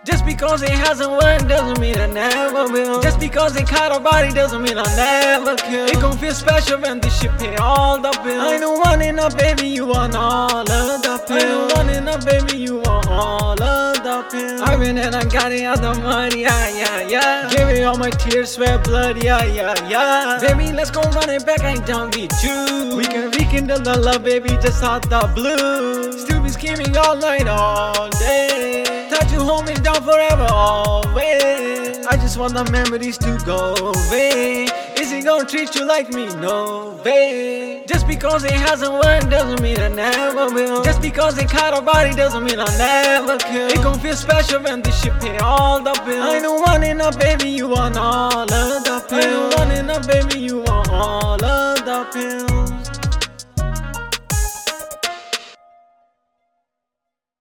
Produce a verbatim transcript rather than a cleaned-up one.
Just because it hasn't worked doesn't mean I never will. Just because it caught a body doesn't mean I'll never kill. It gon' feel special when this shit pay all the bills. I know one enough, baby, you want all of the pills. I know one enough, baby, you want all of the pills. I win and I got it out the money, yeah, yeah, yeah. Give it all my tears, sweat, blood, yeah, yeah, yeah. Baby, let's go run it back, I ain't done with you. We can rekindle the love, baby, just out the blue. Still be scheming all night, all day. Try to hold me down forever, always. I just want the memories to go away. Is he gonna treat you like me? No way. Just because it hasn't worked doesn't mean I never will. Just because it caught a body doesn't mean I'll never kill. It gon' feel special when this shit pay all the bills. I know one enough, baby, you want all of the pills. I know one enough, baby, you want all of the pills.